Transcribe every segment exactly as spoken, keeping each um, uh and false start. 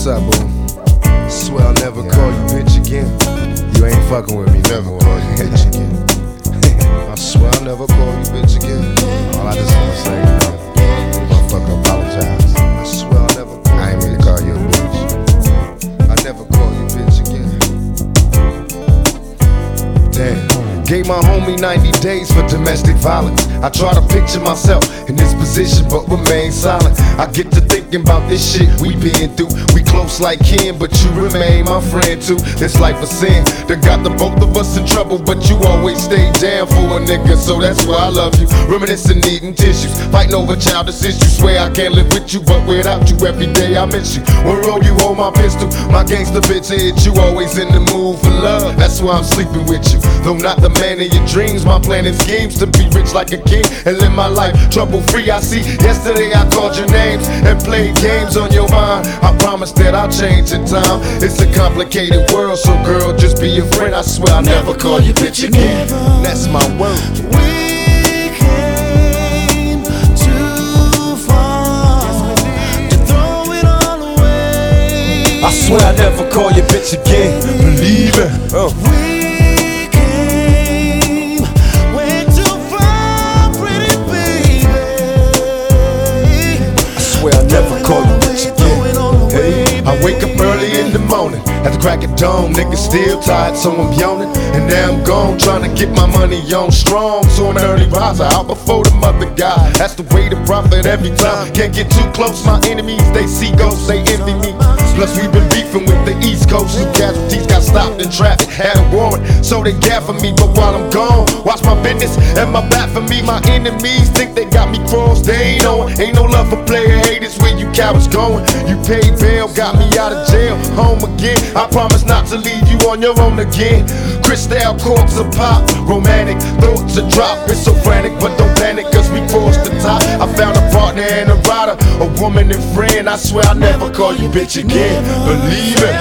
What's up, boo? Swear I'll never call you bitch again. You ain't fucking with me, never call you bitch again. I swear I'll never call you bitch again. All I just wanna say, you know, motherfucker, apologize. I swear I'll never. I ain't mean to call you a bitch. I never call you bitch again. Damn. Gave my homie ninety days for domestic violence. I try to picture myself in this position, but remain silent. I get to thinking about this shit we been through. We close like kin, but you remain my friend too. This life of sin that got the both of us in trouble, but you always stay down for a nigga, so that's why I love you. Reminiscing, needing tissues, fighting over childish issues. Swear I can't live with you, but without you every day I miss you. One roll you hold my pistol, my gangster bitch hit you. Always in the mood for love, that's why I'm sleeping with you. Though not the man of your dreams, my plan and schemes to be rich like a king and live my life trouble free. I see yesterday I called your names and played games on your mind. I promise that I'll change in time. It's a complicated world, so girl, just be a friend. I swear I'll never call you bitch again. That's my word. We came too far to throw it all away. I swear I'll never call you bitch again. Believe it. Oh. I wake up early in the morning, at the crack of dawn, niggas still tired, so I'm yawning. And now I'm gone, trying to get my money on strong. So I'm an early riser, out before the mother guy. That's the way to profit every time. Can't get too close, my enemies, they see ghosts, they envy me. Plus we've been beefing with the East Coast. Some casualties got stopped in traffic, had a warrant, so they gaffing me. But while I'm gone, watch my business and my back for me. My enemies think they got me crossed, they ain't on. Ain't no love for player haters, where you cowards going. You paid bail, got me out of jail, home again. I promise not to leave you on your own again. Crystal corks a pop, romantic thoughts a drop. It's so frantic, but don't panic, cause we crossed the top. I found a partner and a rider, a woman and friend. I swear I'll never call you bitch again. Believe it.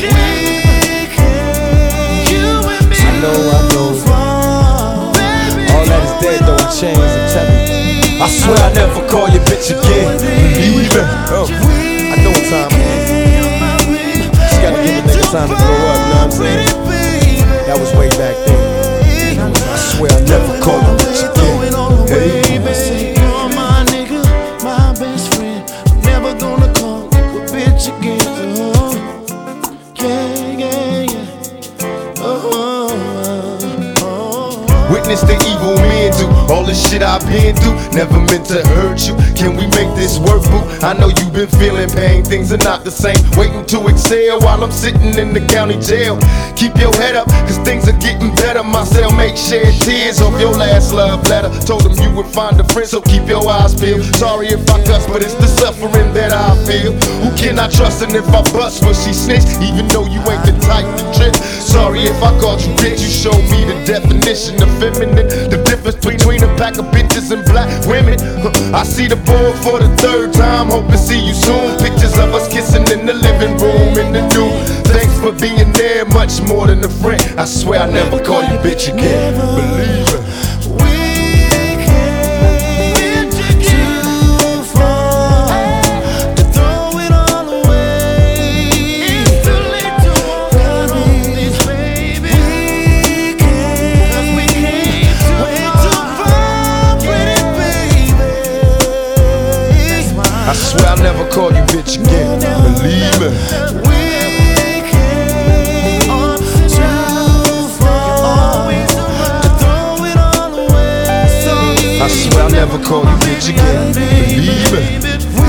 I know, I know. All that is dead though, chains and telling. I swear I'll never call you bitch again. Believe it. Oh. I know what time it is. Just gotta give a nigga time to grow up, you know what I'm saying? That was way back then. I swear I'll never call you bitch again. Hey. You're my nigga, my best friend. I'm never gonna call you a bitch again. Oh, yeah, yeah, yeah. Oh, oh, oh. Witness the evil men do all the shit I've been through. Never meant to hurt you. Can we make this work, boo? I know you've been feeling pain. Things are not the same. Waiting to exhale while I'm sitting in the county jail. Keep your head up, cause things are getting better. My cellmate shed tears of your last love letter. Told him you would find a friend, so keep your eyes peeled. Sorry if I cuss, but it's the suffering that I feel. Who can I trust, and if I bust, will she snitch? Even though you ain't the type to trip. Sorry if I called you bitch. You showed me the definition of feminine. The difference between a pack of bitches and black women. I see the board for the third time, hope to see you soon. Pictures of us kissing in the living room in the new. Thanks for being there, much more than a friend. I swear I'll never call you bitch again. Believe it. I swear I'll never call you bitch again. Believe me. We came too far to throw it all away. I swear I'll never call you bitch again. Believe me.